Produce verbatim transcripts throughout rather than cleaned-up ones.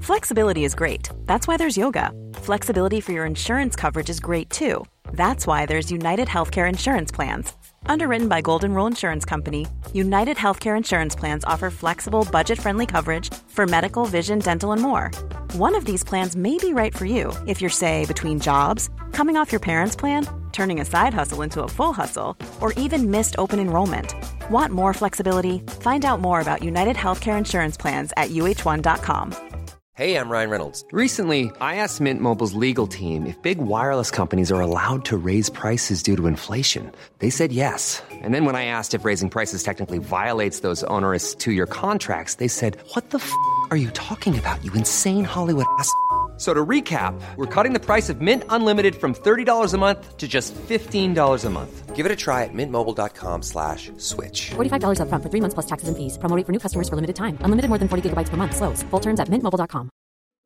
Flexibility is great. That's why there's yoga. Flexibility for your insurance coverage is great too. That's why there's United Healthcare Insurance Plans. Underwritten by Golden Rule Insurance Company, United Healthcare Insurance Plans offer flexible, budget-friendly coverage for medical, vision, dental, and more. One of these plans may be right for you if you're, say, between jobs, coming off your parents' plan, turning a side hustle into a full hustle, or even missed open enrollment. Want more flexibility? Find out more about United Healthcare Insurance Plans at U H one dot com. Hey, I'm Ryan Reynolds. Recently, I asked Mint Mobile's legal team if big wireless companies are allowed to raise prices due to inflation. They said yes. And then when I asked if raising prices technically violates those onerous two-year contracts, they said, what the f*** are you talking about, you insane Hollywood ass f- So to recap, we're cutting the price of Mint Unlimited from thirty dollars a month to just fifteen dollars a month. Give it a try at mintmobile.com slash switch. forty-five dollars up front for three months plus taxes and fees. Promo rate for new customers for limited time. Unlimited more than forty gigabytes per month. Slows full terms at mint mobile dot com.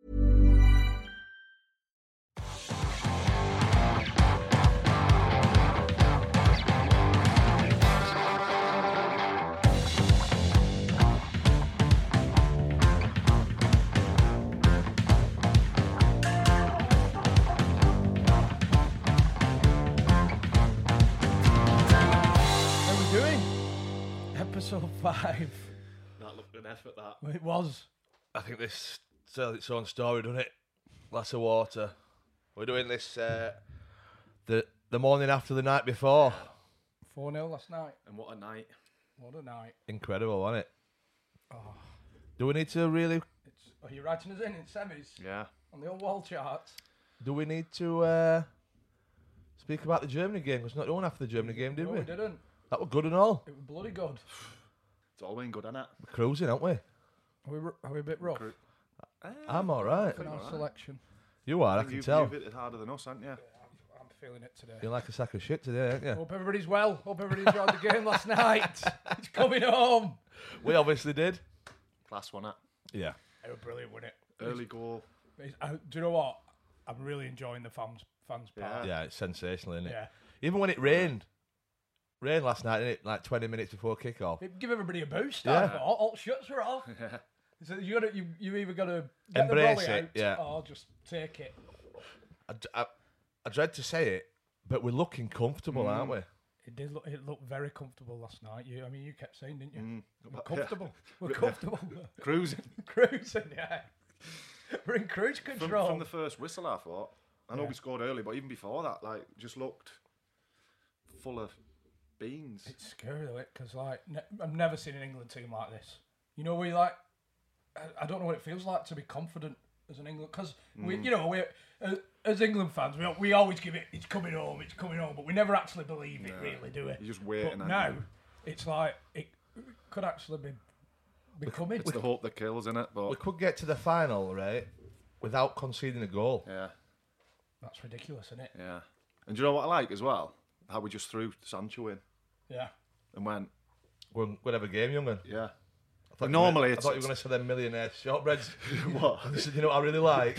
Episode five. That looked an effort, that. It was. I think this tells its own story, doesn't it? Glass of water. We're doing this uh, the the morning after the night before. four nil last night. And what a night. What a night. Incredible, wasn't it? Oh. Do we need to really... It's, are you writing us in in semis? Yeah. On the old wall charts? Do we need to uh, speak about the Germany game? Because not doing after the Germany game, did no, we? we didn't. That was good and all. It was bloody good. It's all been good, hasn't it? We're cruising, aren't we? Are we, are we a bit rough? Cru- I'm all right. In our right. selection. You are, I, think can you've, tell. You've hit it harder than us, haven't you? I'm, I'm feeling it today. You're like a sack of shit today, aren't you? Hope everybody's well. Hope everybody enjoyed the game last night. It's coming home. We obviously did. Class one, it. Yeah. It was brilliant, wasn't it? Early goal. It's, uh, do you know what? I'm really enjoying the fans fans part. Yeah, it's sensational, isn't it? Yeah. Even when it rained. Rained last night, didn't it? Like twenty minutes before kick-off. It give everybody a boost. Yeah. I thought. All, all shuts were off. So you got to you you either got to Embrace it, yeah. or just take it. I, I, I dread to say it, but we're looking comfortable, Mm. aren't we? It did look. It looked very comfortable last night. You, I mean, you kept saying, didn't you? Mm. We're comfortable. We're Yeah. comfortable. Cruising. Cruising, yeah. We're in cruise From, control. from the first whistle, I thought. I know Yeah. we scored early, but even before that, like, just looked full of beans. It's scary though, because like ne- I've never seen an England team like this. You know, we like. I, I don't know what it feels like to be confident as an England, because we, you know, we uh, as England fans, we we always give it. It's coming home. It's coming home, but we never actually believe it, really, do we? You're just waiting. But aren't now you? it's like it could actually be be coming. It's the hope that kills, isn't it? But We could get to the final, right, without conceding a goal. yeah, That's ridiculous, isn't it? yeah. And do you know what I like as well? How we just threw Sancho in Yeah. and went, We're, we'll have a game, young'un. yeah. I thought Normally you were, it's- I thought you were going to say them millionaire shortbreads. What? I said, you know what I really like?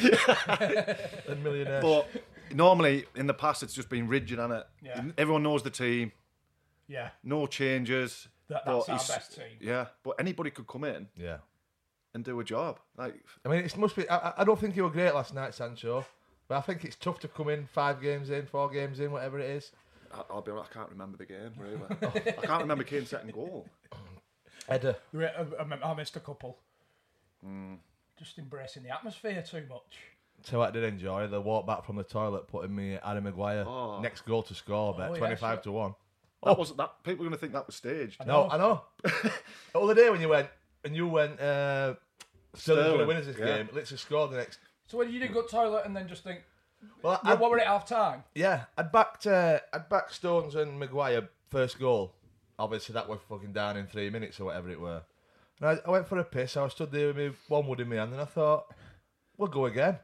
them millionaire. But normally in the past it's just been rigid, hasn't it? Yeah. Everyone knows the team, Yeah. no changes. That, but that's our he's- best team. Yeah, but anybody could come in Yeah. and do a job. Like, I mean, it must be. I, I don't think you were great last night, Sancho. But I think it's tough to come in five games in, four games in, whatever it is. I- I'll be honest, I can't remember the game really. I can't remember Kane's second goal. Header. I, I, I missed a couple. Mm. Just embracing the atmosphere too much. So I did enjoy the walk back from the toilet, putting me Harry Maguire Oh. next goal to score, bet Oh, yeah, twenty-five sure. to one. That wasn't that. People are going to think that was staged. I No, know. I know. The other day when you went and you went, uh, still going to Sterling, win us this yeah. game. Literally scored the next. So when you did go to the toilet and then just think, Well, yeah, I, what were it half time? yeah, I'd backed, uh, I'd backed Stones and Maguire first goal. Obviously, that was fucking down in three minutes or whatever it were. And I, I went for a piss. I was stood there with me one wood in my hand, and I thought, we'll go again.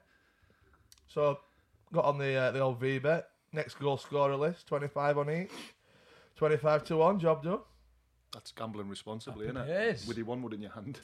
So, got on the uh, the old V bet. Next goal scorer list, twenty-five on each. twenty-five to one, job done. That's gambling responsibly, isn't it? It is. With your one wood in your hand.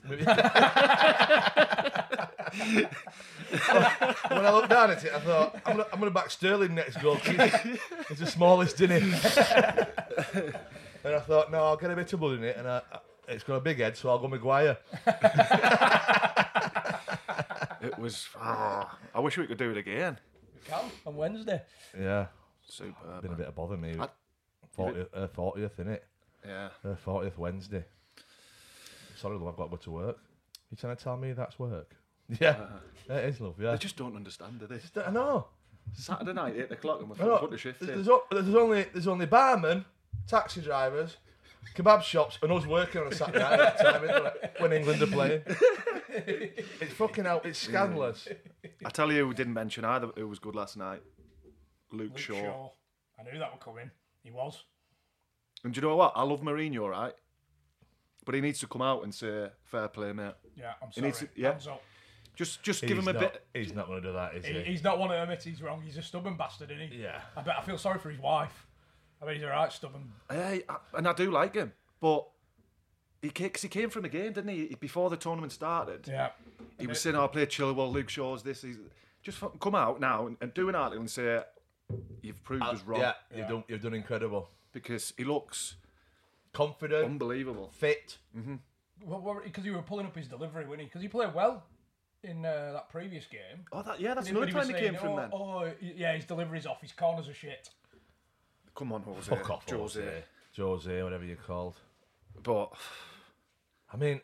When I looked down at it, I thought, I'm gonna, I'm gonna back Sterling next goal. 'Cause he's, he's the smallest, isn't he? And I thought, no, I'll get a bit of blood in it, and I, I, it's got a big head, so I'll go Maguire. It was. Oh, I wish we could do it again. We can on Wednesday. Yeah. Superb. Been a bit of bother me. I- fortieth, uh, fortieth, innit? Yeah. Uh, fortieth Wednesday. Sorry, love, I've got to go to work. You trying to tell me that's work? Yeah. Uh, It is, love, yeah. They just don't understand, do they? I know. Saturday night, eight o'clock, and we're I know. put the shift in. There's, o- there's only there's only barmen, taxi drivers, kebab shops, and us working on a Saturday night at the time, isn't it, when England are playing. It's fucking out. It's scandalous. I tell you, who didn't mention either who was good last night. Luke, Luke Shaw. Shaw. I knew that would come in. He was. And do you know what? I love Mourinho, right? But he needs to come out and say, "Fair play, mate." Yeah, I'm He sorry. needs to- yeah. Hands up. Just, just He's give him a not, bit. He's not going to do that, is He, he? he's not one of them. He's wrong. He's a stubborn bastard, isn't he? Yeah. I bet I feel sorry for his wife. I mean, he's a right stubborn. Hey, I- and I do like him, but he kicks. He came from the game, didn't he? Before the tournament started, Yeah. he was saying, "Oh, I play Chilwell, Luke Shaw's this." He's just fucking come out now and, and do an article and say, "You've proved us wrong," Yeah, you've done you've done incredible. because he looks Confident, unbelievable. fit. Well, because he were pulling up his delivery, wasn't he? Because he played well in uh, that previous game. Oh, that yeah, that's Everybody another was time he came saying, from. oh, Then Oh, yeah, his delivery's off. His corners are shit. come on, Jose, Fuck off, Jose. Jose. Jose, whatever you're called. But I mean,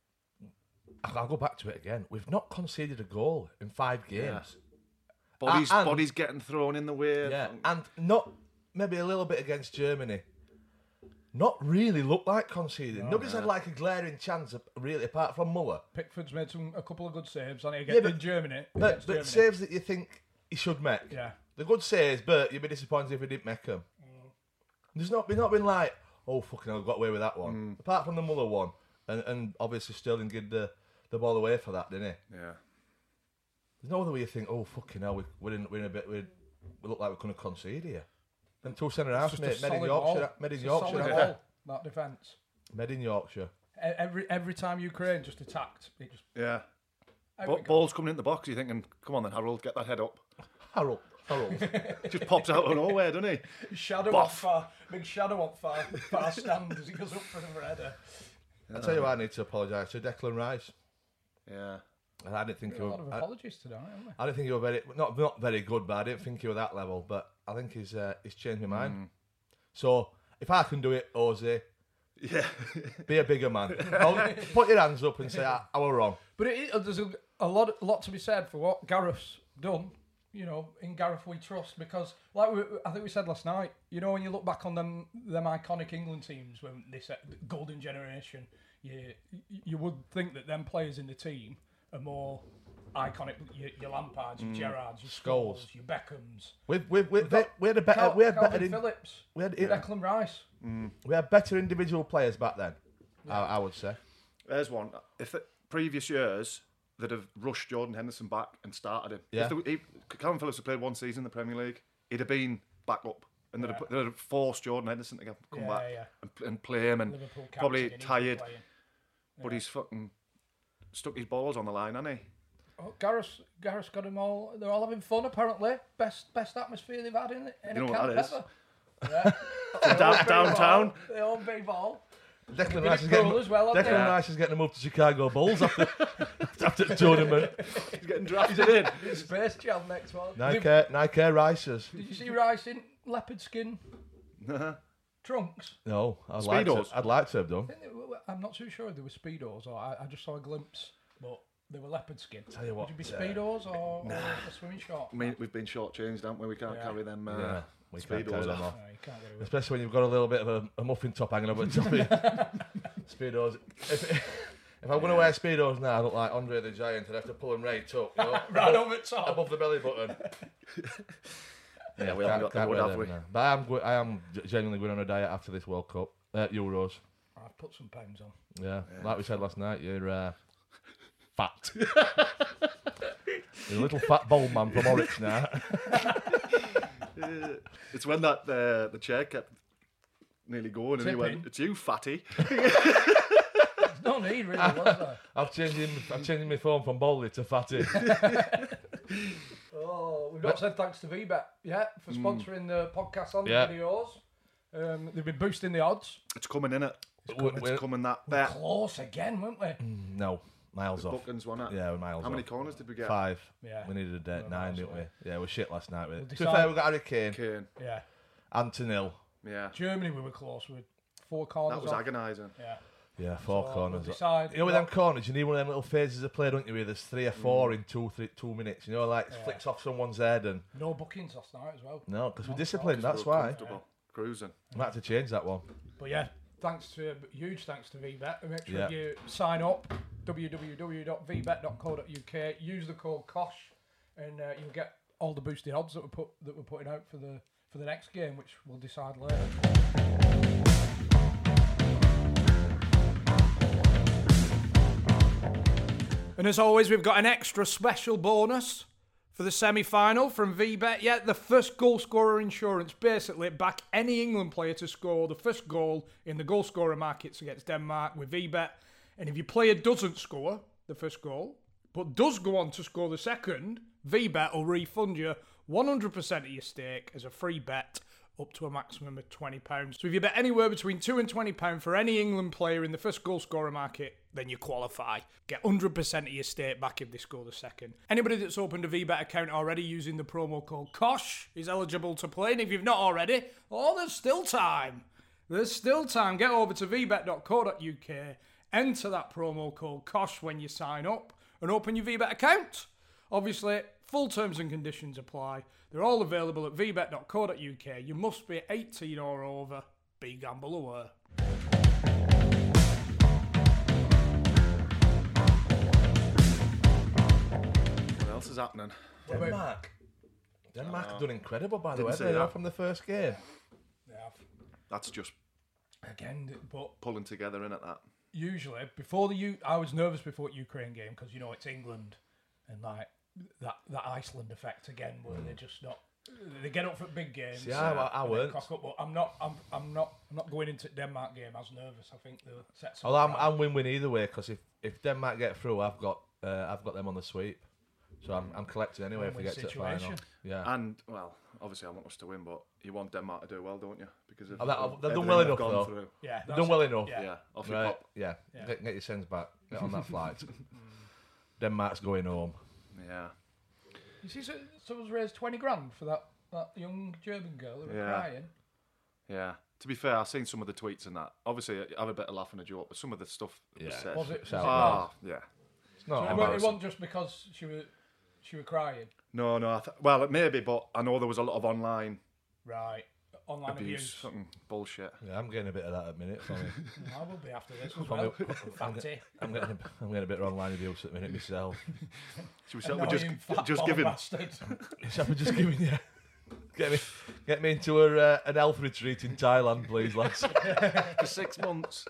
I'll go back to it again. We've not conceded a goal in five games. bodies, and- bodies getting thrown in the way. Yeah, and not maybe a little bit against Germany. Not really looked like conceding. Nobody's had like a glaring chance, of, really, apart from Muller. Pickford's made some a couple of good saves on it Yeah, against but- in Germany. But, against but Germany. saves that you think he should make. Yeah. The good saves, but you'd be disappointed if he didn't make them. There's not been not been like, oh fucking hell, got away with that one. Apart from the Muller one, and and obviously Sterling gave the, the ball away for that, didn't he? yeah. There's no other way you think, oh fucking hell, we, we're in we're in a bit we we look like we're going to concede here. And two centre halves, Just a made, made in solid Yorkshire, ball. made in It's a Yorkshire, solid haven't ball, that defence. they? Made in Yorkshire. E- Every every time Ukraine just attacked, it just Yeah. out Ba- it goes. ball's coming in the box. You're thinking, come on then, Harold, get that head up. Harold, Harold. Just pops out of nowhere, doesn't he? Shadow on far, big shadow on far, far stand as he goes up for another header. I tell you what, I need to apologise to Declan Rice. Yeah. And I didn't think A he lot was. of I, apologies today, haven't we? I didn't think he was very not not very good, but I didn't think he was that level. But I think he's uh, he's changed my mind. So if I can do it, Jose, Yeah. be a bigger man. I'll put your hands up and say I, I was wrong. But it, is- there's a, a lot, a lot to be said for what Gareth's done. You know, in Gareth we trust, because, like we, I think we said last night, you know, when you look back on them, them iconic England teams when they said the golden generation, you you would think that them players in the team are more iconic. Your, your Lampards, your Gerrards, your Scholes. Scholes, your Beckhams. We we we, We've got we had a better Cal- we had better Calvin in, Phillips, we had Declan Rice. we had better individual players back then. I, I would say. There's one. If the previous years that have rushed Jordan Henderson back and started him. Yeah. If the, he, Calvin Phillips had played one season in the Premier League, he'd have been back up. And they'd, Yeah. have, they'd have forced Jordan Henderson to come Yeah, back yeah. And, and play him and Liverpool captain, probably and he's been tired. playing. But he's fucking stuck his balls on the line, hasn't he? Oh, Gareth's, Gareth's got them all. They're all having fun apparently. Best best atmosphere they've had in, in You know a what camp that is? ever. Yeah. Down, downtown. They all big ball. Declan Bit Rice of is getting pool as well, haven't Declan they? Rice is getting a move to Chicago Bulls after after the tournament. He's getting drafted in. It's Space Jam next one. Nike Did, Nike Rices. did you see Rice in leopard skin trunks? No, I'd like to. Speedos. I'd like to have done. I think they were- I'm not too sure if they were speedos or I, I just saw a glimpse, but they were leopard skin. Tell you what, would you be uh, speedos or, or a swimming short? I mean, we've been shortchanged, haven't we? We can't Yeah. carry them uh, Yeah, we can't speedos carry them off. off. No, you can't get away. Especially when you've got a little bit of a, a muffin top hanging over the top of you. Speedos. If, if I'm going to wear Speedos now, I look like Andre the Giant. I'd have to pull them right up, you know, Right over the top. above the belly button. Yeah, we Can't- haven't got the can't wood, wear have them we? now. But I am, go- I am genuinely going on a diet after this World Cup. Uh, Euros. I've put some pounds on. Yeah. Like we said last night, you're uh, fat. You're a little fat bold man from Oryx now. It's when that uh, the chair kept nearly going, and he went, Tipping. "It's you, fatty." There's no need really, was there? I've changed him, I've changed my phone from Boldy to Fatty. Oh, we've not said thanks to V Bet yet for sponsoring the podcast and Yeah. the videos. Um, they've been boosting the odds. It's coming in it. It's, We're- co- it's we're- coming that bet. Close again, weren't we? No, Miles off. Bookings, wasn't it? Yeah, we're miles How many off. corners did we get? Five. Yeah. We needed a dead We're nine, miles didn't we? away. Yeah, we were shit last night with it. To be decide- fair, we got Harry Kane, Kane. Yeah. Antonil. Yeah. Germany, we were close with four corners. That was off. agonising. Yeah. Yeah, four So corners. we'll decide You know, with what- them corners, you need one of them little phases of play, don't you? Where there's three or four in two, three, two minutes. You know, like Yeah. flicks off someone's head and No bookings last night as well. no, because we're Non-stop. disciplined. That's We were why. comfortable. Cruising. We had to change that one. But yeah, thanks to huge thanks to VBet. Make sure Yeah. you sign up w w w dot v bet dot co dot u k. Use the code KOSH, and uh, you'll get all the boosted odds that we put that we're putting out for the for the next game, which we'll decide later. And as always, we've got an extra special bonus for the semi-final from VBet. Yeah, the first goal scorer insurance. Basically, back any England player to score the first goal in the goal scorer markets against Denmark with VBet. And if your player doesn't score the first goal, but does go on to score the second, VBet will refund you one hundred percent of your stake as a free bet up to a maximum of twenty pounds. So if you bet anywhere between two and twenty pounds for any England player in the first goal scorer market, then you qualify. Get one hundred percent of your stake back if they score the second. Anybody that's opened a VBet account already using the promo code KOSH is eligible to play. And if you've not already, oh, there's still time. There's still time. Get over to v bet dot co dot u k, enter that promo code KOSH when you sign up, and open your VBet account. Obviously, full terms and conditions apply. They're all available at v bet dot co dot u k. You must be eighteen or over. Be gamble aware. What else is happening? Denmark. Denmark have done incredible, by the Didn't way. say They are that. from the first game. Yeah, That's just again, but pulling together, innit, that? usually before the U, I was nervous before the Ukraine game because you know it's England and like that that Iceland effect again, where they're just not. They get up for big games. See, I- I and they weren't. cock up, but I'm not. I'm. I'm not. I'm not going into the Denmark game as nervous. I think they'll set some. Well, I'm, I'm win-win either way because if, if Denmark get through, I've got uh, I've got them on the sweep. So I'm I'm collecting anyway if we Win-win get to the final. situation. Yeah. And, well, obviously I want us to win, but you want Denmark to do well, don't you? Because of Oh, that- of they've done everything well they've enough, gone though. through. Yeah, They've that's done well it. enough. Yeah. Yeah, off your Right. pop. Yeah. Yeah. Get, get your sends back. Get on that flight. Denmark's going home. Yeah. You see, so, someone's raised twenty grand for that that young German girl who was Yeah. crying. Yeah. To be fair, I've seen some of the tweets and that. Obviously, I have a bit of laugh and a joke, but some of the stuff that was Yeah. said. Was it? Was it So- Ah, bad? yeah. It's not So it, wa- it embarrassing. wasn't just because she was she was crying, No, no. I th- well, it may be, but I know there was a lot of online right? Online abuse, abuse. fucking bullshit. Yeah, I'm getting a bit of that at the minute. Sorry. I will be after this as I'm, well. get- I'm, Fatty. get- I'm getting a, I'm getting a bit of online abuse at the minute myself. Should we say we're just Annoying fat just bald giving? bastard. So I'm just giving you. Get me, get me into a, uh, an health retreat in Thailand, please, lads. For six months.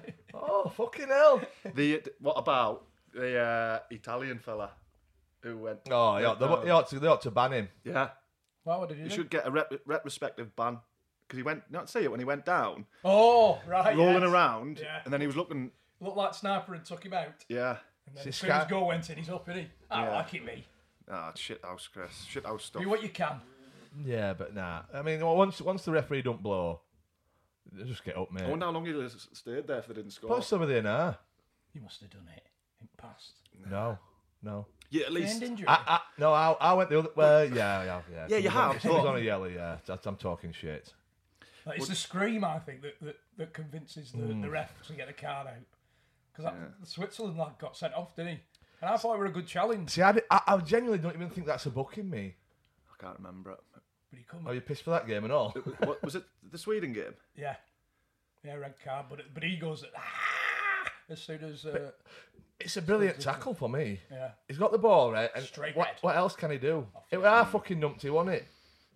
Oh, fucking hell! The what about the uh, Italian fella who went? Oh, yeah, went they, down? they ought to, they ought to ban him. Yeah, Why would he do he that? should get a rep- retrospective ban because he went. Not see it when he went down, Oh, right. rolling yes. around, Yeah. and then he was looking. Looked like Sniper and took him out. Yeah, And then See, as soon as Sky- goal went in, he's up, isn't he? I Yeah. like it, me. ah, shit house, Chris, shit house stuff. Do what you can. Yeah, but nah. I mean, once once the referee don't blow, they just get up, mate. I wonder how long he s- stayed there if they didn't score. Plus over there now. You must have done it. It passed. No, no. Yeah, at least. End injury. I, I, no, I, I went the other. Well, yeah, yeah, yeah. Yeah, you Someone's on- have, Someone's but- on a yellow. Yeah, That- I'm talking shit. Like, it's the scream, I think, that, that, that convinces the, Hmm. the ref to get the card out. Because the Switzerland lad got sent off, didn't he? And I thought it were a good challenge. See, I, di- I, I genuinely don't even think that's a booking me. I can't remember it. But he couldn't. Are you pissed for that game and all? What was it? The Sweden game? Yeah. Yeah, red card. But but he goes, ah! As soon as. Uh, It's a brilliant tackle for me. yeah. He's got the ball, right? And Straight what, red. what else can he do? It was our fucking numpty, wasn't it?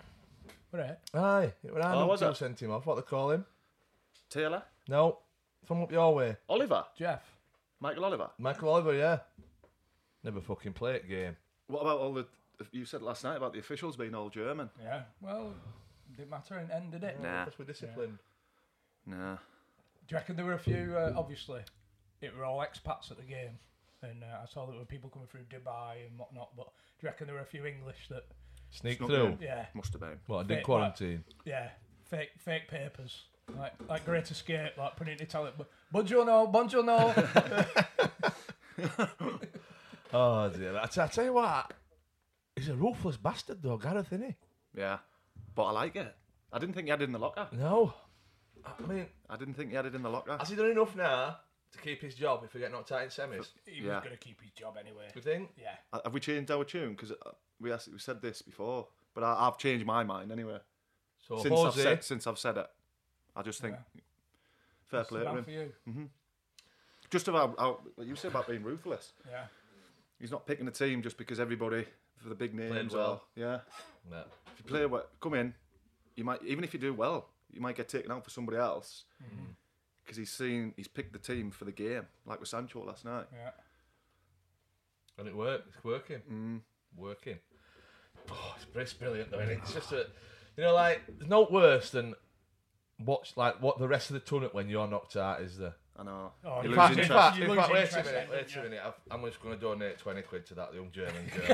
Right. Aye, it was our Oh, was numpty who it? sent him off. What they call him? Taylor? No, from up your way. Oliver? Jeff. Michael Oliver? Michael Oliver, yeah. Never fucking play it game. What about all the? You said last night about the officials being all German. Yeah. Well, didn't matter in the end, did it? Nah. Because we're disciplined. Nah. Do you reckon there were a few, uh, obviously, it were all expats at the game. And uh, I saw that there were people coming through Dubai and whatnot. But do you reckon there were a few English that, Sneak Snuck through. in. yeah, Must have been. What, I did Fake, quarantine. yeah, fake fake papers? Like like Great Escape, like putting it in Italian. Buongiorno, buongiorno. Oh dear! I, t- I tell you what, he's a ruthless bastard though, Gareth, isn't he? Yeah, but I like it. I didn't think he had it in the locker. No, I mean, I didn't think he had it in the locker. has he done enough now to keep his job if we get knocked out in semis? He Yeah. was going to keep his job anyway. Do you think? Yeah. Uh, Have we changed our tune? Because we asked, we said this before, but I, I've changed my mind anyway. So Since I've Jose, said since I've said it, I just think fair What's the play to man him. for you? Just about how, what you said about being ruthless. Yeah. He's not picking a team just because everybody for the big names. well. Or, yeah. no. If you play well, come in. You might even if you do well, you might get taken out for somebody else because he's seen he's picked the team for the game, like with Sancho last night. Yeah. And it worked. It's working. Mm. Working. Oh, it's, it's brilliant though. Isn't it? It's just a, you know, like there's no worse than watch like what the rest of the tournament when you're knocked out is the. I know. Oh, You in lose fact- In interest. fact, You in lose fact, wait a interest minute, then, wait don't a you? minute. I've, I'm just going to donate twenty quid to that young German girl.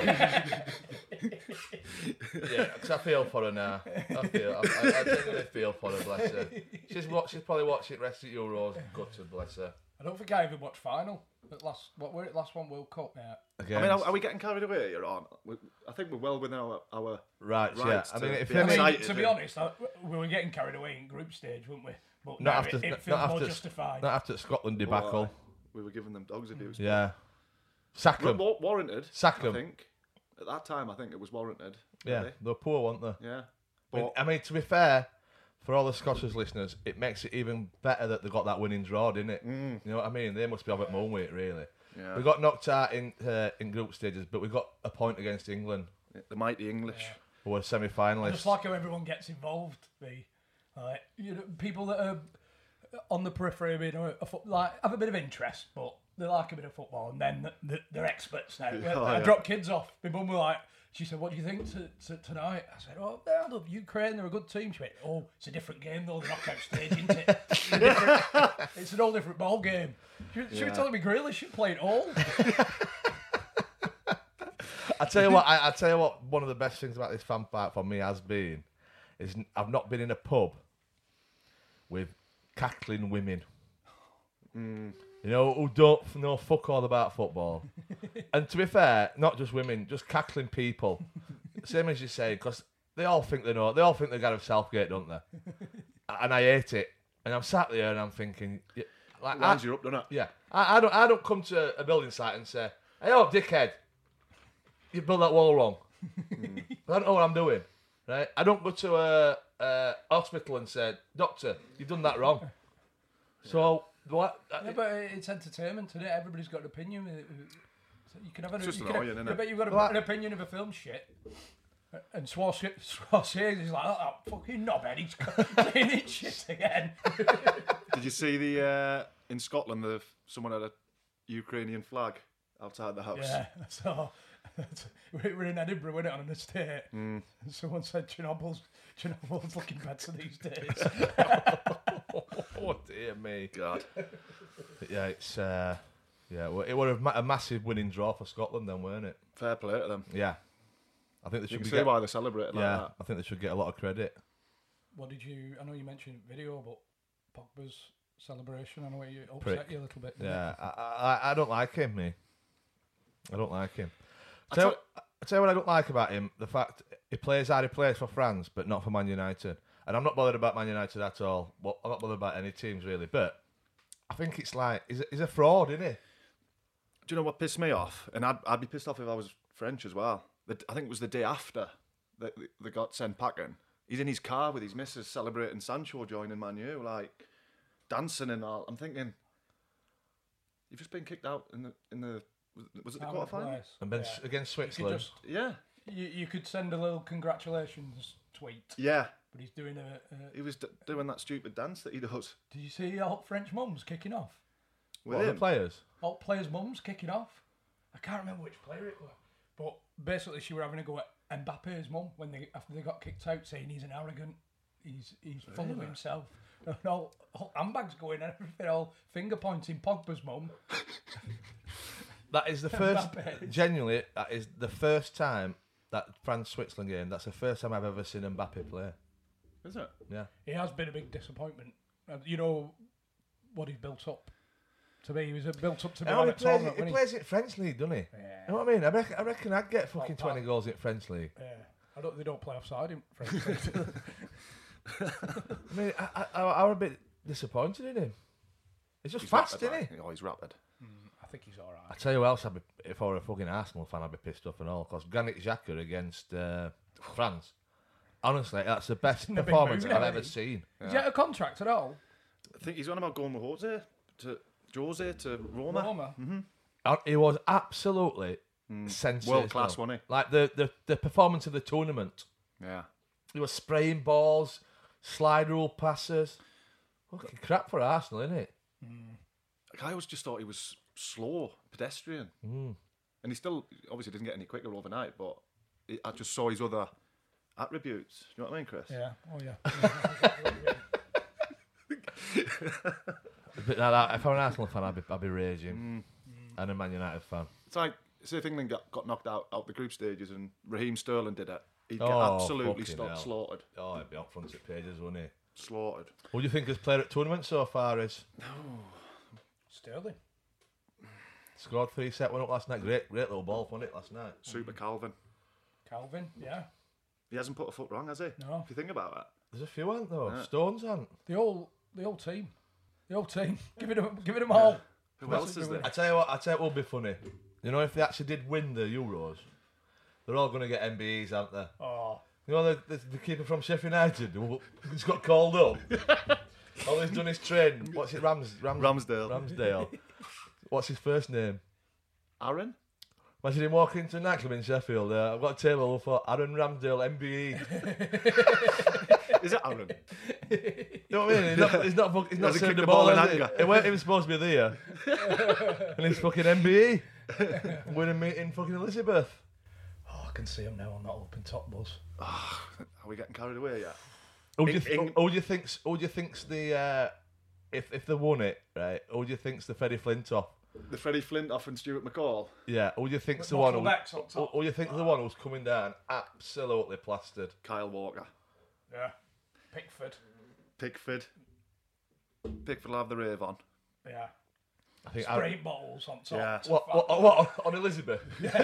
Yeah, because I feel for her now. I feel, I, I, I genuinely feel for her, bless her. She's watch, she's probably watching the rest of Euros, gutted, bless her. I don't think I even watched final. But last, what were it? Last one World Cup. Yeah. Again, I mean, are, are we getting carried away here? On we, I think we're well within our our right, yeah. rights I to mean, if be any, excited. To be and- honest, I, we were getting carried away in group stage, weren't we? But not now after, it, it not feels more after, justified. not after the Scotland Oh, debacle. aye. We were giving them dogs abuse. Yeah, sack Wa- them. wa- warranted. Sack I 'em. think at that time, I think it was warranted. Yeah, really. they're poor, weren't they? Yeah. I mean, But I mean, to be fair, for all the Scottish listeners, it makes it even better that they got that winning draw, didn't it? Mm. You know what I mean? They must be a bit more weight, really. Yeah. We got knocked out in uh, in group stages, but we got a point against England, the mighty English. who were semi-finalists. Just like how everyone gets involved, the like you know people that are on the periphery, you know, a fo- like have a bit of interest, but they like a bit of football, and then th they're experts now. Oh, I yeah. drop kids off. My mum was like, she said, "What do you think to, to, tonight?" I said, "Oh, I love Ukraine. They're a good team." She went, "Oh, it's a different game though. The knockout stage, isn't it? It's, a different- it's an all different ball game." She, she was telling me Grealish should play it all. I tell you what, I, I tell you what. One of the best things about this fan fight for me has been, is n- I've not been in a pub with cackling women. Mm. You know, who don't f- know fuck all about football. And to be fair, not just women, just cackling people. Same as you say, because they all think they know. They all think they're Gareth Southgate, don't they? And I hate it. And I'm sat there and I'm thinking, yeah, like, It winds I, you up, doesn't it? yeah, I, I don't, I don't come to a building site and say, "Hey, oh, dickhead, you built that wall wrong." I don't know what I'm doing, right? I don't go to a, a hospital and say, "Doctor, you've done that wrong." So what? Yeah, but it's entertainment today. Everybody's got an opinion. So you can have an, It's just you can annoying, have, isn't I it? bet you've got a, Well, an opinion of a film shit. And Swarsese Swarsese is like, "Oh, that fucking knobhead, he's playing it shit again." Did you see the uh, in Scotland? The someone had a Ukrainian flag outside the house. Yeah, so we were in Edinburgh, weren't it, on an estate. Mm. And someone said Chernobyl's, Chernobyl's looking better these days. Oh dear me. God. But yeah, it's uh, yeah, well, it was a, ma- a massive winning draw for Scotland, then, weren't it? Fair play to them. Yeah, I think they You should can be see get, why they celebrated like yeah, that. I think they should get a lot of credit. What did you? I know you mentioned video, but Pogba's celebration. I know it upset Prick. you a little bit. didn't Yeah, I, I, I don't like him, me. I don't like him. I I tell, tell- I tell you what I don't like about him: the fact he plays hard, he plays for France, but not for Man United. And I'm not bothered about Man United at all. Well, I'm not bothered about any teams really. But I think it's like he's a, he's a fraud, isn't he? Do you know what pissed me off? And I'd, I'd be pissed off if I was French as well. The, I think it was the day after that they got sent packing. He's in his car with his missus celebrating Sancho joining Man U, like dancing and all. I'm thinking, you've just been kicked out in the in the was it the Out quarter of final? place. And then Yeah. s against You could Switzerland. just- Yeah, You, you could send a little congratulations tweet, yeah. but he's doing a. a He was d- doing that stupid dance that he does did you see all French mums kicking off? with What are the him. players? All players' mums kicking off. I can't remember which player it was, but basically she were having a go at Mbappe's mum when they after they got kicked out, saying he's an arrogant, he's he's full of himself. And all, all handbags going and everything, all finger pointing Pogba's mum. That is the first. Mbappe. Genuinely, that is the first time that France Switzerland game. That's the first time I've ever seen Mbappe play. Is it? Yeah. He has been a big disappointment. Uh, You know what he's built up. To me, he was built up to be Oh, on he a plays, tournament, it, he wasn't plays it French League, doesn't he? Yeah. You know what I mean? I reckon, I reckon I'd get fucking Not twenty bad. goals in French League. Yeah. I don't. They don't play offside in French. I mean, I, I, I was a bit disappointed in him. He's just He's fast, rapid, isn't like. he? Oh, he's rapid. I think he's all I right. tell you who else, I'd be, if I were a fucking Arsenal fan, I'd be pissed off and all. Because Granit Xhaka against uh, France. Honestly, that's the best a big performance move I've now, ever isn't seen. Did you get a contract at all? I think he's on about going with Jose to Jose to Roma. Roma. Uh, He was absolutely sensational. World class, wasn't he? Like the, the, the performance of the tournament. Yeah. He was spraying balls, slide rule passes. Fucking crap for Arsenal, isn't it? Like, I always just thought he was slow, pedestrian, Mm. and he still obviously didn't get any quicker overnight. But he, I just saw his other attributes. You know what I mean, Chris? Yeah. Oh yeah. But like that, if I'm an Arsenal fan, I'd be, I'd be raging. And a Man United fan. It's like say if England got, got knocked out out the group stages and Raheem Sterling did it, he'd get Oh, absolutely fucking sta- hell. slaughtered. Oh, he'd be on front of pages, wouldn't he? Slaughtered. What do you think his player at tournament so far is? Sterling. Scored three, set one up last night. Great, great little ball, wasn't it, last night? Super Calvin. Calvin. Yeah. He hasn't put a foot wrong, has he? No. If you think about it. There's a few, aren't there? Yeah. Stones aren't. The whole the whole team. The whole team. Give it them. Give it them all. Who else is there? I tell you what, I tell you what would be funny. You know, if they actually did win the Euros, they're all going to get M B Es, aren't they? Oh. You know, the, the, the keeper from Sheffield United, who- who's got called up. All he's done is train. What's it, Rams, Rams, Ramsdale. Ramsdale. What's his first name? Aaron? Imagine him walking into a nightclub in Sheffield. Uh, I've got a table for Aaron Ramsdale, M B E. Is it Aaron? You know what I mean? He's not, he's not, fuck- he's not Hasn't served kicked the the ball ball, in has he? anger. He weren't even supposed to be there. And he's fucking M B E. Winning meeting fucking Elizabeth. Oh, I can see him now on that open top bus. Are we getting carried away yet? Who do you, Ing- th- Ing- who do you think's, who do you think's the, uh, if, if they won it, right, who do you think's the Freddie Flintoff? The Freddie Flintoff and Stuart McCall. Yeah, who do you think's With the one who, Michael Beck's up who, top. who do you think's the one who's coming down absolutely plastered? Kyle Walker. Yeah. Pickford. Pickford. Pickford will have the rave on. Yeah. I think Spray bottles on top. Yeah. What, what, what, on Elizabeth?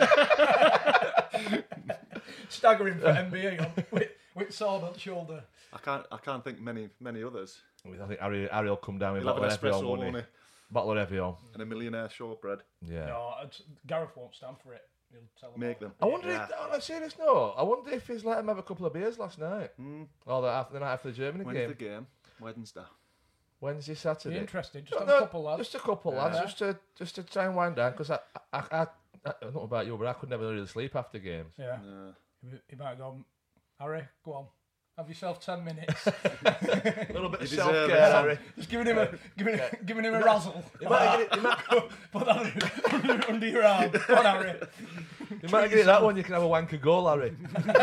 Staggering for M B A on, with, with sword on shoulder. I can't I can't think many many others. I think Harry, Harry will come down with a He'll have bottle an of Evian, espresso, won't won't he? he? Bottle of Evian. And a millionaire shortbread. Yeah. No, it's, Gareth won't stand for it. He'll tell them Make all. them. I wonder Yeah. if, on a serious note, I wonder if he's let him have a couple of beers last night. Or the, after, the night after the Germany When's game. the game? Wednesday. Wednesday, Be Saturday. interesting. Just No, have no, a couple lads. Just a couple lads, Yeah. just to just to try and wind down, because I, I, I, I, I don't know about you, but I could never really sleep after games. Yeah. Uh, He, he might go, Harry, go on. Have yourself ten minutes. A little bit of You self deserve care, it. Harry. Just giving him a giving, giving him a razzle. You might get it, you might, Put that under, under your arm. Go on, Harry. you might get it that one. You can have a wanker goal, Harry.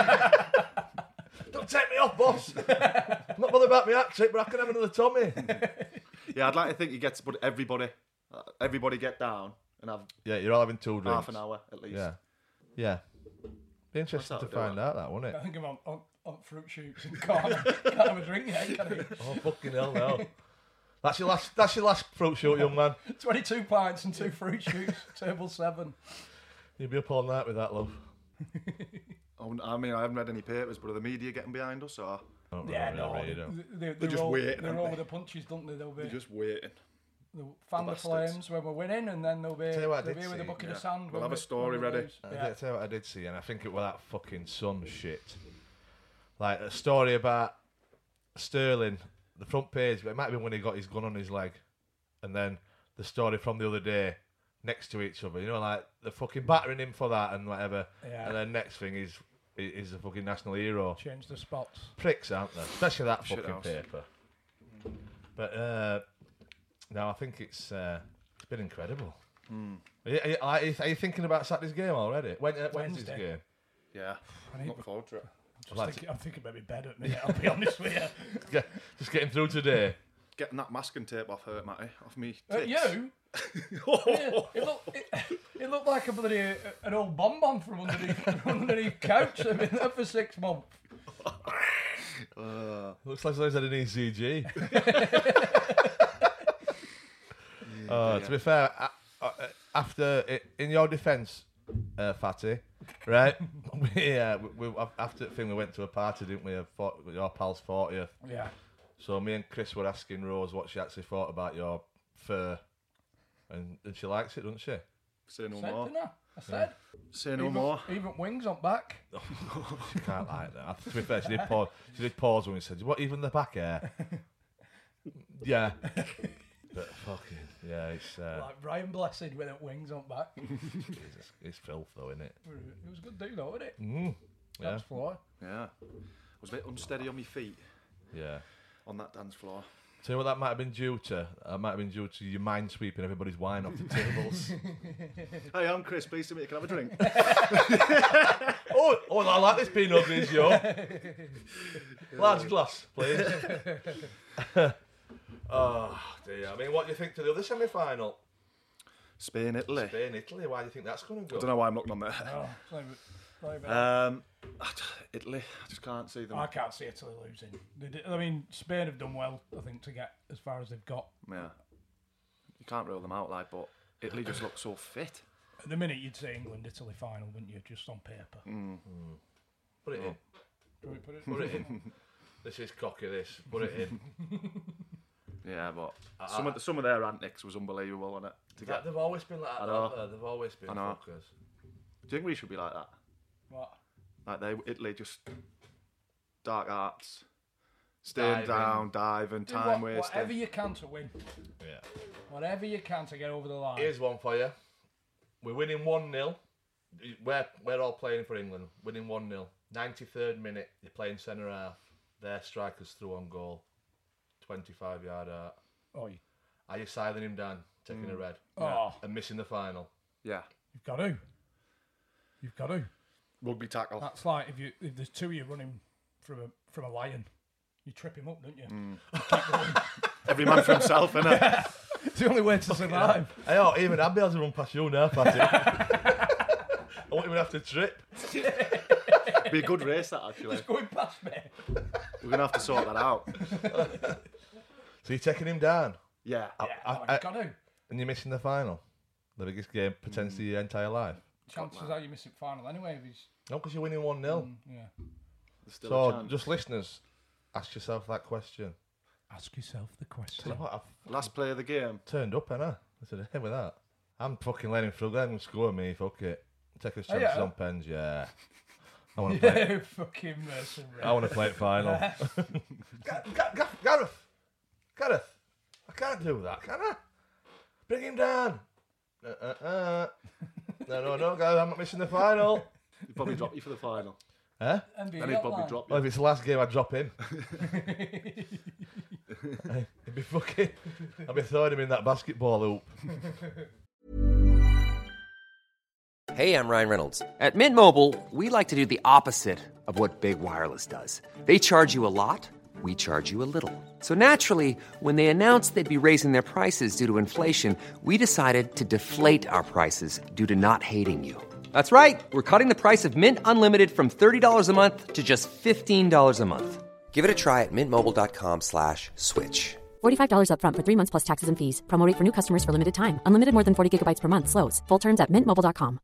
Don't take me off, boss. I'm not bothered about my hat trick, but I can have another Tommy. yeah, I'd like to think he gets, but everybody, uh, everybody get down and have Yeah, you're all having two drinks. half an hour at least. Yeah, yeah. Be interesting What's to that do? find out that, wouldn't I it? think I'm on, on, on fruit shoots and can't, can't have a drink yet, can he? Oh fucking hell, no. That's your last. That's your last fruit shoot, young man. twenty-two pints and two fruit shoots, table seven. You'll be up all night with that, love. Oh, I mean, I haven't read any papers, but are the media getting behind us or I don't Yeah, really no, read they, it. they, they're just all, waiting, They're aren't all they? with the punches, don't they? They'll be they're just waiting? they'll fan the bastards. flames when we're winning, and then they'll be, Tell you what I they'll did be with a see, bucket yeah. of sand. We'll when have a we- story when we ready. lose. I Yeah. did- tell you what I did see, and I think it was that fucking Sun shit. Like a story about Sterling, the front page, but it might have been when he got his gun on his leg, and then the story from the other day next to each other. You know, like they're fucking battering him for that and whatever. Yeah. And then next thing is is a fucking national hero. Change the spots. Pricks, aren't they? Especially that Shit fucking house. paper. But uh, no, I think it's uh, it's been incredible. Are, you, are, you, are you- are you thinking about Saturday's game already? When, uh, Wednesday's Wednesday. game? Yeah, I I'm need- looking forward to it. Just Lads- thinking, I'm thinking maybe bed at me. I'll be honest with you. Get, just getting through today. Getting that masking tape off hurt, Matty, off me. Uh, tits. you? Yeah, it, looked, it, it looked like a bloody uh, an old bonbon from underneath from underneath couch. I've been there for six months. Uh, Looks like he's had an E C G. Uh, to be fair, uh, uh, after in your defence, uh, Fatty, right? we, uh, we, we after the thing we went to a party, didn't we? Of your pal's fortieth. Yeah. So me and Chris were asking Rose what she actually thought about your fur, and, and she likes it, doesn't she? Say no Said, more. didn't I? I said. Say no even, more. Even wings on back. She can't like that. To be fair, she did pause. She did pause when we said, "What? Even the back hair?" Yeah. But fucking yeah, it's uh, Like Brian Blessed with it wings on back. Jesus, it's filth though, isn't it? It was a good do though, wasn't it? Mm. Yeah, Dance floor. Yeah. I was a bit unsteady on my feet yeah. on that dance floor. Tell you what that might have been due to. That might have been due to your mind sweeping everybody's wine off the tables. Hey, I'm Chris. Pleased to meet you. Can I have a drink? oh, oh, I like this Pinot Grigio. Large glass, please. Oh dear. I mean, what do you think to the other semi-final? Spain, Italy. Spain, Italy. Why do you think that's going to go? I don't know why I'm looking on there. Oh, it's not even- not even- Um, Italy. I just can't see them. I can't see Italy losing. They did, I mean, Spain have done well, I think, to get as far as they've got. Yeah. You can't rule them out, like, but Italy just looks so fit. At the minute, you'd say England Italy final, wouldn't you? Just on paper. Mm. Put it in. Can we put it? Put it in. This is cocky. This. Put it in. Yeah, but some of the, some of their antics was unbelievable, wasn't it? To get, They've always been like that. I know. haven't they? They've always been I know. fuckers. do you think we should be like that? What? Like they, Italy, just dark arts, staying Diving. down, diving, Do time what- wasting. Whatever you can to win. Yeah. Whatever you can to get over the line. Here's one for you. We're winning one nil. We're, we're all playing for England. Winning one nil. ninety-third minute. You're playing centre half. Their striker's through on goal. twenty-five yard out. Oh, you, Are you silencing him down, taking a red, oh, and missing the final? Yeah, you've got to. You've got to. rugby tackle. That's like if you if there's two of you running from a from a lion, you trip him up, don't you? Keep going. Every man for himself, innit? It's the only way to survive. Hey, oh, even I'd be able to run past you now, Fatty. I won't even have to trip. Be a good race, that actually. Just going past me. We're gonna have to sort that out. So you're taking him down, Yeah, Yeah, I- oh, I- you've got to. and you're missing the final. The biggest game potentially your entire life. Chances are you're missing final anyway. If he's, No, because you're winning one nil. mm, yeah. there's still a So, chance. just listeners, ask yourself that question. Ask yourself the question. You know what, I've Last play of the game. turned up, ain't I? I said, hey, with that. I'm fucking letting him through. Let him score me. Fuck it. Take his Oh, chances yeah? on pens, yeah. I want to play. Yeah, fucking mercenary. I want to play it final. Ga- Ga- Ga- Gareth, Gareth, I can't do that, can I? Bring him down. Uh, uh, uh. No, no, no, guys, I'm not missing the final. He'd probably drop you for the final. Huh? N B A Then he'd probably hotline. drop Well, you. if it's the last game, I drop him. He'd be fucking. I'd be throwing him in that basketball hoop. Hey, I'm Ryan Reynolds. At Mint Mobile, we like to do the opposite of what Big Wireless does. They charge you a lot, we charge you a little. So naturally, when they announced they'd be raising their prices due to inflation, we decided to deflate our prices due to not hating you. That's right. We're cutting the price of Mint Unlimited from thirty dollars a month to just fifteen dollars a month. Give it a try at mintmobile.com slash switch. forty-five dollars upfront for three months plus taxes and fees. Promo rate for new customers for limited time. Unlimited more than forty gigabytes per month. Slows full terms at mint mobile dot com.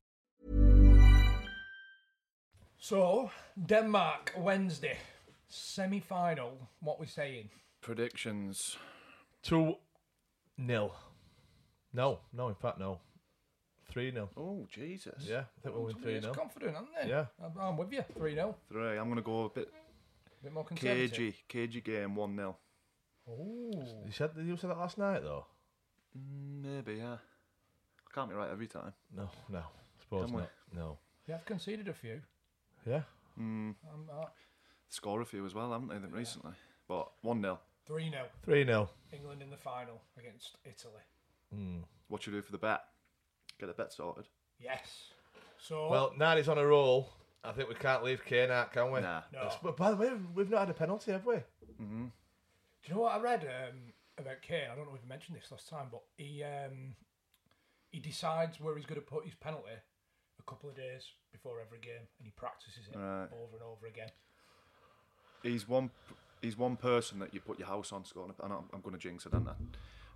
So, Denmark, Wednesday. Semi-final. What we saying? Predictions. two nil. No, no, in fact, no. three nil. Oh, Jesus. Yeah, I think we'll win three Somebody's nil. confident, aren't they? Yeah. I'm, I'm with you. three nil. Three. I'm going to go a bit A bit more conservative. cagey. Cagey game, one nil. Ooh. You said, did you say that last night, though? Maybe, yeah. I can't be right every time. No, no. I suppose Can we? not. No. You have conceded a few. Yeah. Mm, Um, uh, score a few as well, haven't they, them recently? But one nil. three nil. three nil. England in the final against Italy. Mm. What should you do for the bet? Get the bet sorted. Yes. So, Well, Nardi's on a roll. I think we can't leave Kane out, can we? Nah. no. That's- But by the way, we've not had a penalty, have we? Mm-hmm. Do you know what I read um, about Kane? I don't know if we mentioned this last time, but he um, he decides where he's going to put his penalty a couple of days before every game, and he practices it Right. over and over again. He's one. He's one person that you put your house on scoring. I know I'm going to jinx it, aren't I?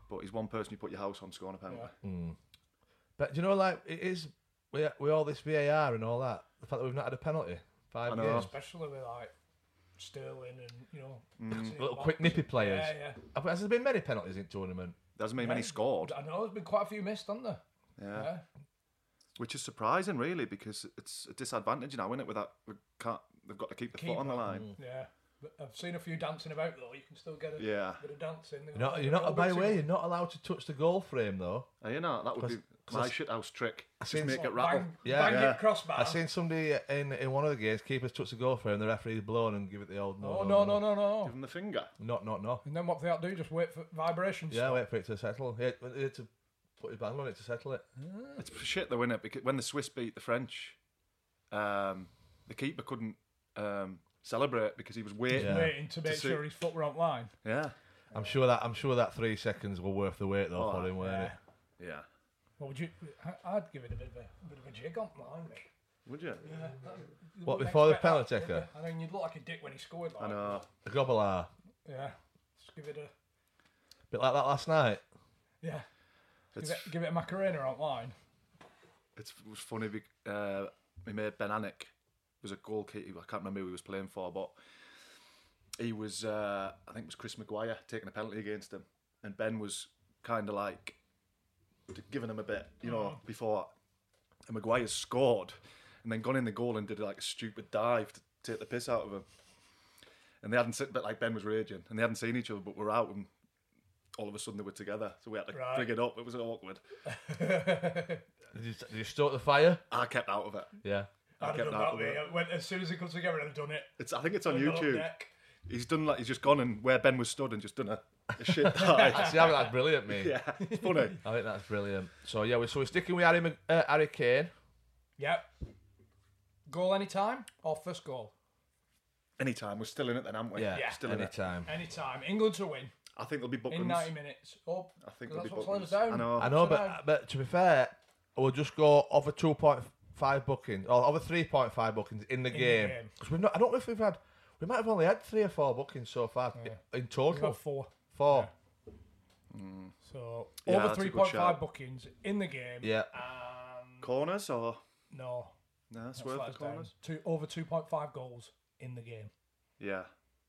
but he's one person you put your house on scoring a penalty. Yeah. Mm. But do you know, like, it is, with, with all this V A R and all that, the fact that we've not had a penalty, five I know. games. Especially with like Sterling and you know Mm. Little quick nippy players. Yeah, yeah. Have- Has there been many penalties in tournament? There hasn't been Yeah. many scored. I know there's been quite a few missed, haven't there? Yeah. Yeah. Which is surprising, really, because it's a disadvantage now, isn't it? With that, we can't, they've got to keep the foot on the Keeper. line. Yeah. But I've seen a few dancing about though. You can still get a Yeah. bit of dancing. You're not, you're not by the way, you're not allowed to touch the goal frame, though. Are you not? That would be Cause my I- shithouse trick. Just seen make some- it rattle. Bang, Yeah. bang Yeah. it crossbar. I seen somebody in, in one of the games, keepers touch the goal frame, the referee's blown and give it the old no. Oh no no no Give no! them the finger. Not, not, no. And then what they have to do? Just wait for vibrations. Yeah, wait for it to settle. He had, he had to put his band on it to settle it. It's shit though, isn't it? Because when the Swiss beat the French, um, the keeper couldn't um, celebrate because he was waiting. Yeah. Waiting to make see- sure his foot were on line. Yeah. I'm sure that I'm sure that three seconds were worth the wait though Oh, for him, weren't it? Yeah. What would you? I- I'd give it a bit of a, a bit of a jig on line, mate. Would you? Yeah. You What, wouldn't before the expect penalty that, would taker? you? I mean, you'd look like a dick when he scored. Like, I know. A gobble Yeah. Just give it a. bit like that last night. Yeah. Give It's, it, give it a Macarena on line. it's, it was funny because uh, my mate Ben Anick was a goalkeeper. I can't remember who he was playing for, but he was, uh, I think it was Chris Maguire taking a penalty against him. And Ben was kind of like giving him a bit, you know, before. And Maguire scored and then gone in the goal and did like a stupid dive to take the piss out of him. And they hadn't seen, but like Ben was raging and they hadn't seen each other, but we're out and all of a sudden they were together. So we had to Right. bring it up. It was awkward. Did you, did you stoke the fire? I kept out of it. Yeah. I'd have kept done out that, of mate. it. When, as soon as it comes together, I'd have done it. It's, I think it's on Done it YouTube. deck. He's done like he's just gone and where Ben was stood and just done a, a shit dive. See, I think that's brilliant, mate. Yeah, it's funny. I think that's brilliant. So yeah, we're, so we're sticking with Harry, Mc- uh, Harry Kane. Yep. Goal anytime or first goal? Anytime we're still in it, then aren't we? Yeah, Yeah. still in it. anytime. Anytime. England to win I think there'll be bookings. in ninety minutes. Oh, I think 'cause there'll be that's what bookings. slows us down. I know. I know, So but now- but to be fair, we'll just go over two point five bookings or over three point five bookings in the the game game. because we've not. I don't know if we've had. We might have only had three or four bookings so far in We've total. got four. Four. So Yeah, over that's a three good point five shout. bookings in the game. Yeah. And Corners or no, no, that's swerve let the us down. corners. Two over two point five goals in the game. Yeah,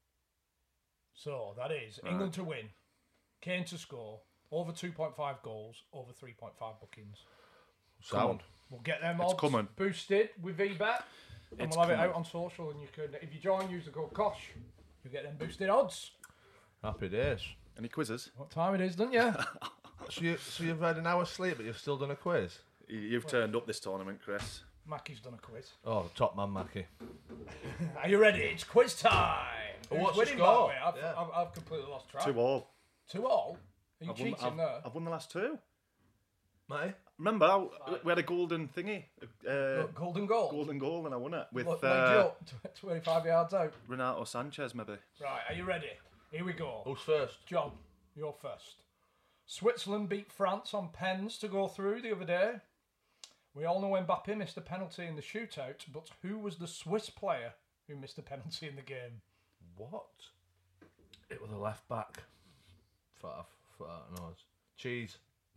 So that is Right. England to win, Kane to score, over two point five goals, over three point five bookings. Sound. We'll get them It's odds coming. boosted with V bet, and It's we'll have it coming. out on social. And you can, if you join, use the code Kosh, you get them boosted odds. Happy days. any quizzes? What time it is, don't you? So you so you've had an hour's sleep, but you've still done a quiz. You- You've turned up this tournament, Chris. Mackie's done a quiz. Oh, top man, Mackie. Are you ready? It's quiz time. Oh, Who's what's the winning, by score? way? I've, Yeah. I've, I've completely lost track. Two all. Two all. Are you I've won, cheating I've, there? I've won the last two. Matty? Remember, I, we had a golden thingy, uh, Golden goal. golden goal, and I won it with What, uh, twenty-five yards out. Renato Sanchez, maybe. Right, are you ready? Here we go. Who's first? John, you're first. Switzerland beat France on pens to go through the other day. We all know Mbappe missed a penalty in the shootout, but who was the Swiss player who missed a penalty in the game? What? It was a left back. Far, far nose. Cheese.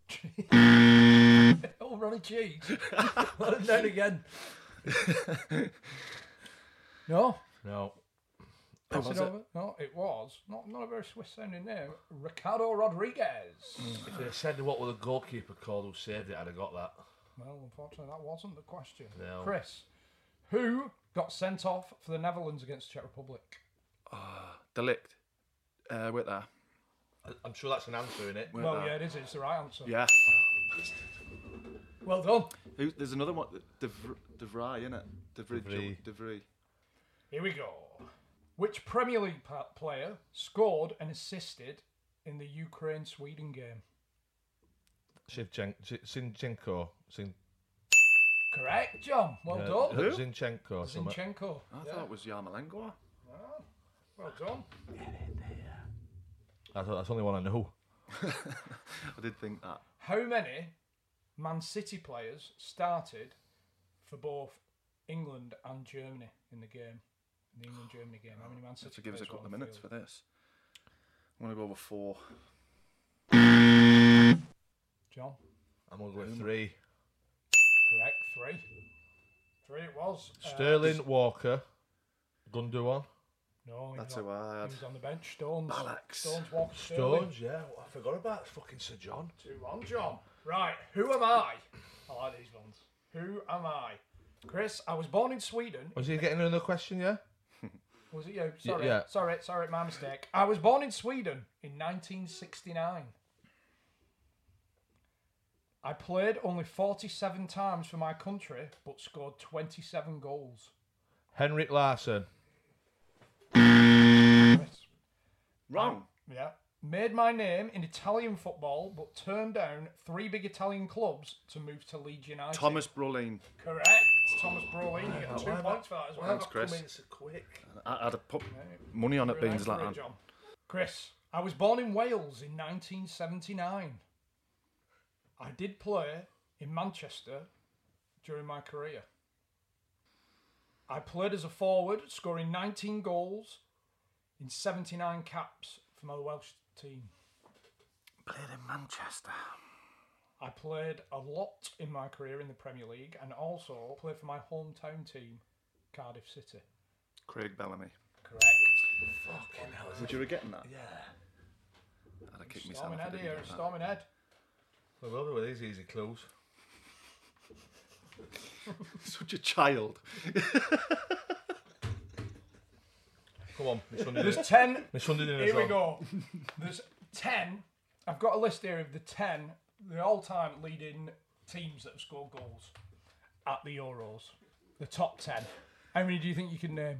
Oh, Ronnie Cheese. Let him down again. No? No. Pass was it it? over? No, it was. Not, not a very Swiss sounding name. Ricardo Rodriguez. If they said what was the goalkeeper called who saved it, I'd have got that. Well, unfortunately, that wasn't the question. No. Chris, who got sent off for the Netherlands against Czech Republic? Delict. Uh, wait there. I'm sure that's an answer in it. Wait Well, there. yeah, it is. It's the right answer. Yeah. Well done. Who, there's another one. De, Vr- De Vrij, innit? De Vrij. Vrij. De Vrij. Here we go. Which Premier League pa- player scored and assisted in the Ukraine-Sweden game? Shevchen- Sh- Zinchenko. Zin- Correct, John. Well uh, done. Who? Zinchenko. or something. Zinchenko. I Yeah. thought it was Yarmolenko. Well done. That's, that's the only one I know. I did think that. How many Man City players started for both England and Germany in the game? In the England-Germany game. How many Man City So give us a players were couple on of the minutes field? for this. I'm going to go over four. John. I'm going to go with three. Correct. Three. Three it was. Uh, Sterling, Walker, Gundogan. No, he That's was who on- I He had. was on the bench. Stones. Bollocks. Stones, Walker, Sterling. Stones, yeah. I forgot about fucking Sir John. two one, John. Right, who am I? I like these ones. Who am I? Chris, I was born in Sweden. Was he getting another question, yeah? Was it you? Sorry, yeah. sorry, sorry, my mistake. I was born in Sweden in nineteen sixty-nine. I played only forty-seven times for my country, but scored twenty-seven goals. Henrik Larsson. Chris, Wrong. yeah. Made my name in Italian football, but turned down three big Italian clubs to move to Leeds United. Thomas Brolin. Correct. Thomas Brolin. You get two Why have points I- for that as why well. have I Chris. come in so quick? I had to put money on it being Relax for it, Zlatan. John. Chris, I was born in Wales in nineteen seventy-nine. I did play in Manchester during my career. I played as a forward, scoring nineteen goals in seventy-nine caps for my Welsh team. Played in Manchester. I played a lot in my career in the Premier League and also played for my hometown team, Cardiff City. Craig Bellamy. Correct. Fucking hell. Would you have getting that? Yeah. I'd have kicked myself. Storming if I head didn't here, get that. storming head. We will be with these easy clues. Such a child. Come on, my Sunday There's dinner. ten. My Sunday dinner's Here we on. go. There's ten. I've got a list here of the ten, the all-time leading teams that have scored goals at the Euros. The top ten. How many do you think you can name?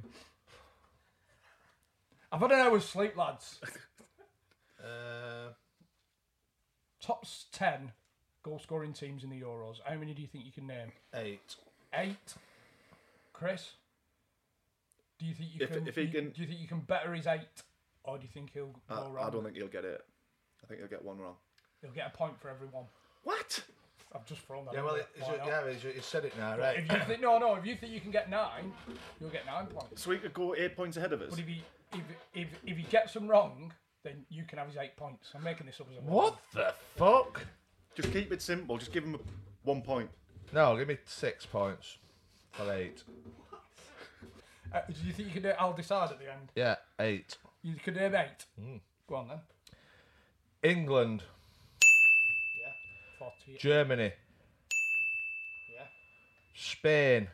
I've had an hour's sleep, lads. Uh, Top s- ten goal-scoring teams in the Euros. How many do you think you can name? eight. Eight. Chris, do you think you If- can? if he you- can- Do you think you can better his eight, or do you think he'll I, go wrong? I don't think he'll get it. I think he'll get one wrong. He'll get a point for everyone. What? I've just thrown that. Yeah, in well, there. it, Why not? yeah, he's, he's said it now, right? If you think no, no, if you think you can get nine, you'll get nine points. So he could go eight points ahead of us. But if he if if if he gets them wrong, then you can have his eight points. I'm making this up as a What the fuck? Just keep it simple. Just give him a, one point. No, give me six points for eight. Uh, do you think you can do? I'll decide at the end. Yeah, eight. You can name eight. Mm. Go on then. England, Yeah. Forty. Germany, Yeah. Spain.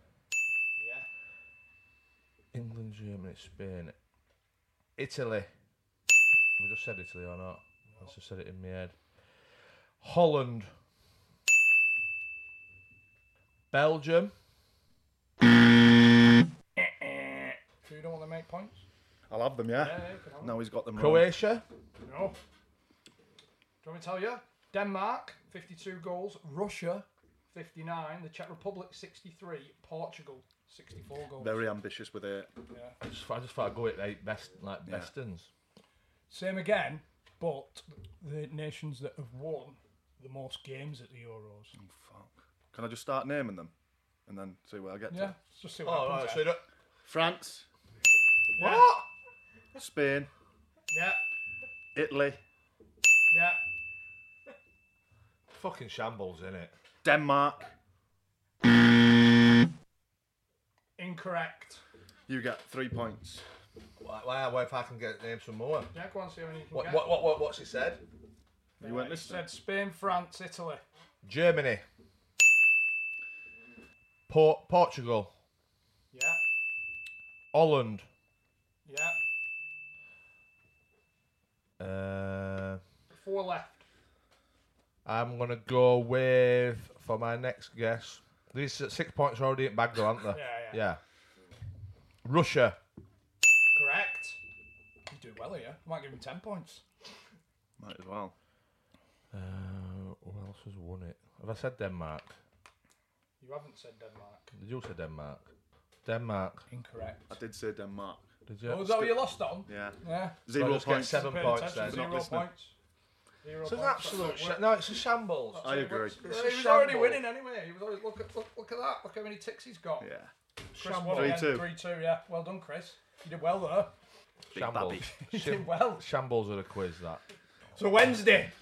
Yeah. England, Germany, Spain, Italy. We just said Italy or not? I just said it in my head. Holland, Belgium, So you don't want to make points? I'll have them, yeah? Yeah, yeah, you can have them. Now he's got them wrong. Croatia, No. Do you want me to tell you? Denmark, fifty-two goals. Russia, fifty-nine. The Czech Republic, sixty-three. Portugal, sixty-four goals. Very ambitious with it. Yeah. I just, I just thought I'd go with eight best, like Yeah. bestons. Same again, but the nations that have won the most games at the Euros. Oh, fuck. Can I just start naming them? And then see where I get Yeah, to? let's just see what Oh, happens. right, so there. you don't- France, Yeah. What? Spain, Yeah, Italy, yeah. Fucking shambles, innit? Denmark. Incorrect. You get three points. Why, why, why if I can get name some more? Yeah, go on, see how many you can What, get. what, what, what, what's he said? You weren't He listening. said Spain, France, Italy. Germany, Port, Portugal, Yeah, Holland, yeah. uh, Four left. I'm gonna go with for my next guess. These six points are already in bag though, aren't they? Yeah, yeah. Yeah. Russia. Correct. You do well here. I might give him ten points. Might as well. Uh, who else has won it? Have I said Denmark? You haven't said Denmark. Did you say Denmark? Denmark. Incorrect. I did say Denmark. Did you? Oh, is that what you lost on? Yeah. Yeah. Zero So I just get points. seven Pay points attention, then. You're not Zero listening. points. Zero It's an points. absolute That's sh- not no. It's a shambles. I agree. It's He a was already shambles. winning anyway. He was always, look at look, look at that. Look how many ticks he's got. Yeah. Chris Shambles. won Three again. two. Three two. Yeah. Well done, Chris. You did well there. Shambles. You Shim- did well. Shambles are a quiz that. So Wednesday,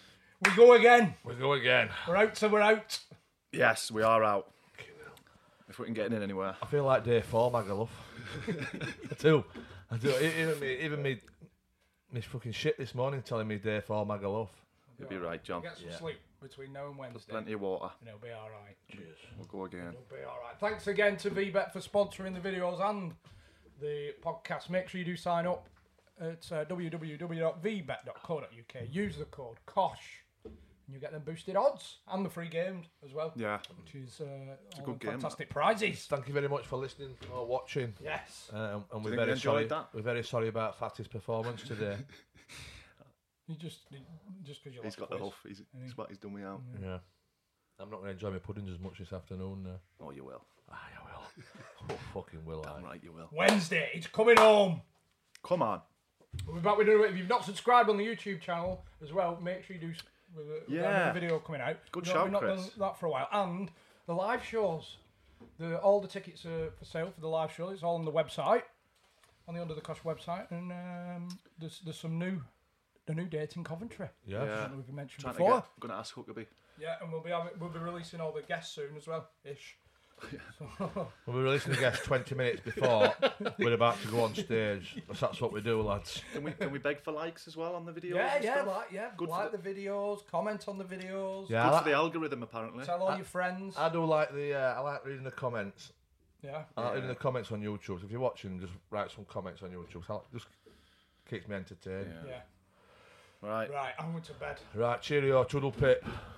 We go again. We go again. We're out, so we're out. Yes, we are out. If we can get in anywhere. I feel like day four, Magaluf. I do. I do. Even me, even me, me fucking shit this morning telling me day four, Magaluf. You'll be right, John. Get some Yeah. sleep between now and Wednesday. Plenty of water. And it'll be all right. Cheers. We'll go again. It'll be all right. Thanks again to V Bet for sponsoring the videos and the podcast. Make sure you do sign up at uh, w w w dot v bet dot co dot u k. Use the code KOSH and you get them boosted odds and the free games as well. Yeah. Which is uh, all good the game, fantastic prizes. Thank you very much for listening or watching. Yes. Uh, and we're think very we sorry. enjoyed that? We're very sorry about Fatty's performance today. You just just because you He's lost got the the quiz. huff. He's, he's, what he's done me out. Yeah. I'm not going to enjoy my puddings as much this afternoon. Uh. Oh, you will. Aye, I will. Oh, fucking will I. Damn right, you will. Wednesday, it's coming home. Come on. We'll be back with another. If you've not subscribed on the YouTube channel as well, make sure you do. s- With a, with Yeah. another video coming out. Good We've not- shout, we've not Chris. done that for a while. And the live shows, the all the tickets are for sale for the live show. It's all on the website, on the Under the Kosh website, and um, there's there's some new, the new date in Coventry. Yeah. Yeah. That we've mentioned Trying to before. get. Going to ask Huckabee. Yeah, and we'll be having, we'll be releasing all the guests soon as well, ish. So, We'll be releasing the guests twenty minutes before we're about to go on stage. That's what we do, lads. Can we can we beg for likes as well on the videos? yeah, and yeah, stuff? like yeah, Good for like the- the videos, comment on the videos, Yeah, I, Good for like, the algorithm, apparently. tell all your friends. I do like the. Uh, I like reading the comments. yeah. I like reading the comments on YouTube. So if you're watching, just write some comments on YouTube. So just keeps me entertained. Yeah. Yeah. Right. Right, I'm going to bed. Right, cheerio, Toodle Pip.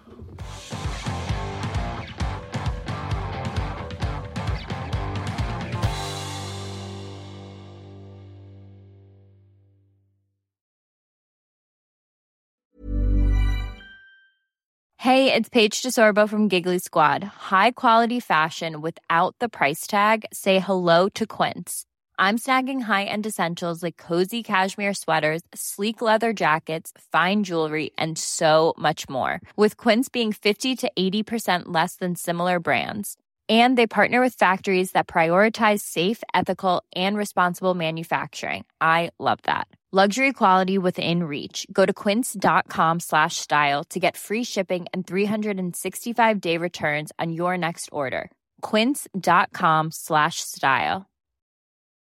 Hey, it's Paige DeSorbo from Giggly Squad. High quality fashion without the price tag. Say hello to Quince. I'm snagging high-end essentials like cozy cashmere sweaters, sleek leather jackets, fine jewelry, and so much more. With Quince being fifty to eighty percent less than similar brands. And they partner with factories that prioritize safe, ethical, and responsible manufacturing. I love that. Luxury quality within reach. Go to quince.com slash style to get free shipping and three sixty-five day returns on your next order. Quince.com slash style.